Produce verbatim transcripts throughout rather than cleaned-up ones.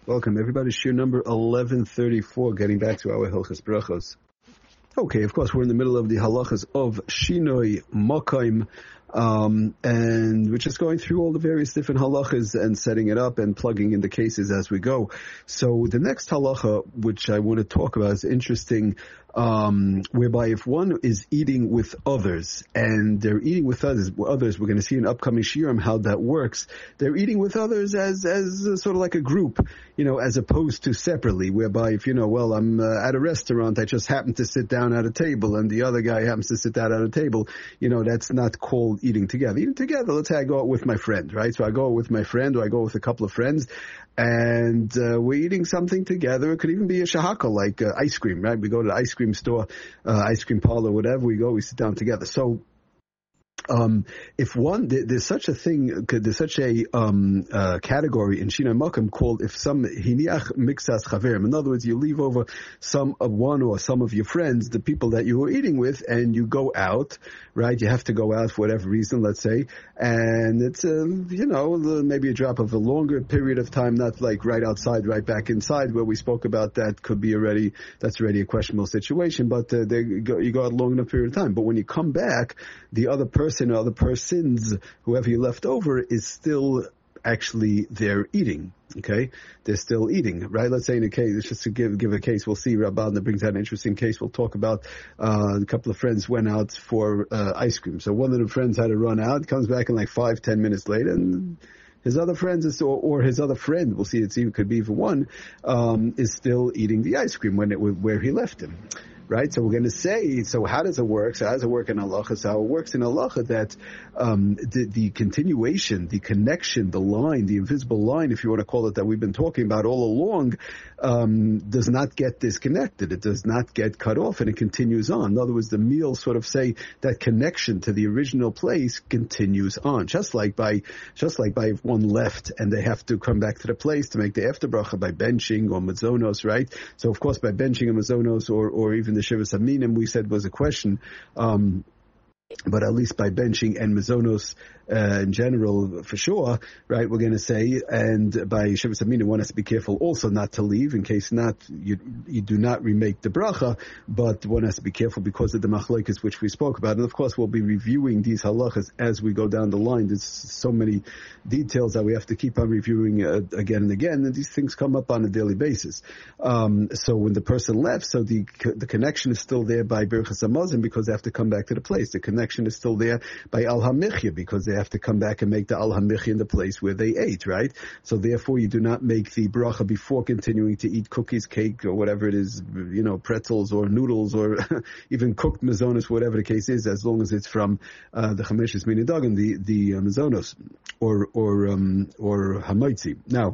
Welcome, everybody. Shir number eleven thirty-four, getting back to our Hilchos Brachos. Okay, of course, we're in the middle of the halachas of Shinoi Mokaim, um, and we're just going through all the various different halachas and setting it up and plugging in the cases as we go. So the next halacha, which I want to talk about, is interesting, um, whereby if one is eating with others, and they're eating with others, others, we're going to see in upcoming shiurim how that works. They're eating with others as, as uh, sort of like a group, you know, as opposed to separately, whereby if, you know, well, I'm uh, at a restaurant, I just happen to sit down at a table, and the other guy happens to sit down at a table, you know, that's not called eating together. Eating together, let's say I go out with my friend, right? So I go out with my friend, or I go with a couple of friends, and uh, we're eating something together. It could even be a shahaka, like uh, ice cream, right? We go to the ice cream store, uh, ice cream parlor, whatever, we go, we sit down together. So Um, if one, there, there's such a thing, there's such a um, uh, category in Shinoi Mokaim called if some hiniach mixas chaverim. In other words, you leave over some of one or some of your friends, the people that you were eating with, and you go out, right? You have to go out for whatever reason, let's say, and it's a, you know, maybe a drop of a longer period of time, not like right outside, right back inside, where we spoke about that could be already, that's already a questionable situation, but uh, they go, you go out a long enough period of time. But when you come back, the other person or other persons, whoever you left over, is still actually there eating. Okay, they're still eating, right? Let's say in a case, just to give give a case, we'll see Rabban that brings out an interesting case. We'll talk about uh, a couple of friends went out for uh, ice cream. So one of the friends had to run out, comes back in like five, ten minutes later, and his other friends, is, or, or his other friend, we'll see, it's even, could be even one, um, is still eating the ice cream when it where he left him. Right, so we're going to say, so how does it work? So how does it work in halacha? So how it works in halacha that um, the, the continuation, the connection, the line, the invisible line, if you want to call it, that we've been talking about all along, um, does not get disconnected. It does not get cut off, and it continues on. In other words, the meal sort of say that connection to the original place continues on, just like by just like by if one left and they have to come back to the place to make the after bracha by benching or mazonos, right? So of course by benching a mazonos or or even the Shivas Aminim, we said was a question, um, but at least by benching and mazonos uh, in general, for sure, right, we're going to say, and by Shivas Aminim, one has to be careful also not to leave, in case not, you you do not remake the bracha, but one has to be careful because of the machlokes which we spoke about. And of course, we'll be reviewing these halachas as we go down the line. There's so many details that we have to keep on reviewing uh, again and again, and these things come up on a daily basis. Um, so when the person left, so the the connection is still there by Birchas Hamazon because they have to come back to the place. The connection is still there by Al HaMichya because they have to come back and make the Al HaMichya in the place where they ate, right? So therefore you do not make the bracha before continuing to eat cookies, cake, or whatever it is, you know, pretzels or noodles or even cooked mazonos, whatever the case is, as long as it's from uh, the Chameshis Minidagan, the, the uh, mazonos, or, or, um, or hamaitzi. Now,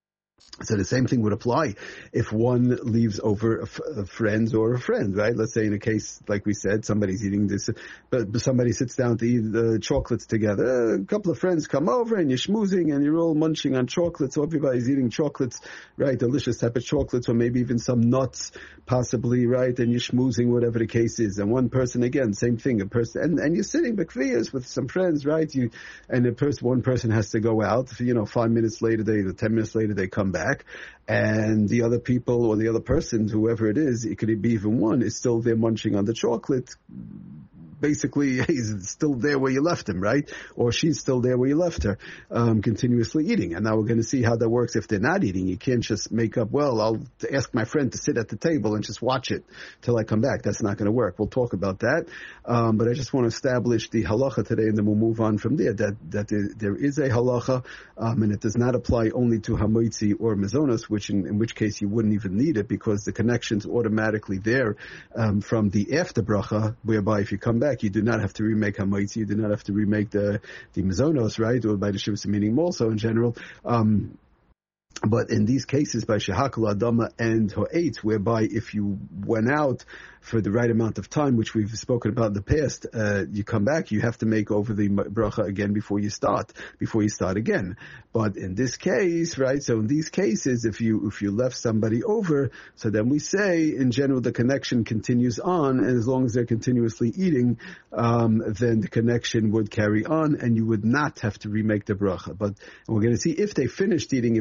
so the same thing would apply if one leaves over a, f- a friend or a friend, right? Let's say in a case, like we said, somebody's eating this, but somebody sits down to eat the chocolates together. A couple of friends come over and you're schmoozing and you're all munching on chocolates. So everybody's eating chocolates, right? Delicious type of chocolates, or maybe even some nuts, possibly, right? And you're schmoozing, whatever the case is. And one person, again, same thing, a person, and, and you're sitting bekviyas with some friends, right? You, and a person, one person has to go out, you know, five minutes later, they, ten minutes later, they come back, and the other people or the other person, whoever it is, it could be even one, is still there munching on the chocolate. Basically, he's still there where you left him, right? Or she's still there where you left her, um, continuously eating. And now we're going to see how that works if they're not eating. You can't just make up, well, I'll ask my friend to sit at the table and just watch it till I come back. That's not going to work. We'll talk about that. Um, but I just want to establish the halacha today, and then we'll move on from there, that, that there, there is a halacha, um, and it does not apply only to hamoitzi or mazonos, which in, in which case you wouldn't even need it because the connection's automatically there, um, from the after bracha, whereby if you come back, you do not have to remake hamaitzi, you do not have to remake the the mazonos, right, or by the shivas meaning also in general. Um, but in these cases, by shehakal adama and ho'etz, whereby if you went out for the right amount of time, which we've spoken about in the past, uh, you come back, you have to make over the bracha again before you start, before you start again. But in this case, right, so in these cases, if you, if you left somebody over, so then we say, in general, the connection continues on, and as long as they're continuously eating, um, then the connection would carry on, and you would not have to remake the bracha. But we're going to see if they finished eating, it becomes a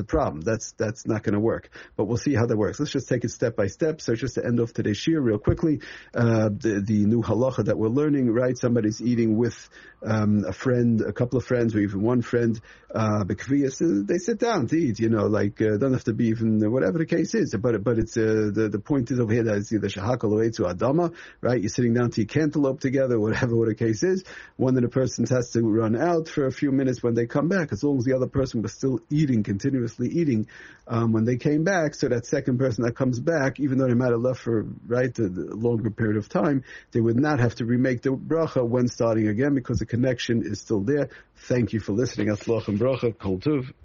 problem. That's that's not going to work. But we'll see how that works. Let's just take it step by step. So just to end off today's shir real quickly, uh, the, the new halacha that we're learning, right? Somebody's eating with um, a friend, a couple of friends, or even one friend, uh, they sit down to eat, you know, like, uh, don't have to be even, whatever the case is. But but it's, uh, the, the point is over here that it's either shahakal or etzu adama, right? You're sitting down to eat cantaloupe together, whatever what the case is. One of the persons has to run out for a few minutes when they come back, as long as the other person was still eating, continuously eating, um, when they came back. So that second person that comes back, even though they might have left for, right, a, a longer period of time, they would not have to remake the bracha when starting again because the connection is still there. Thank you for listening. Atzlach and bracha. Kol tuv.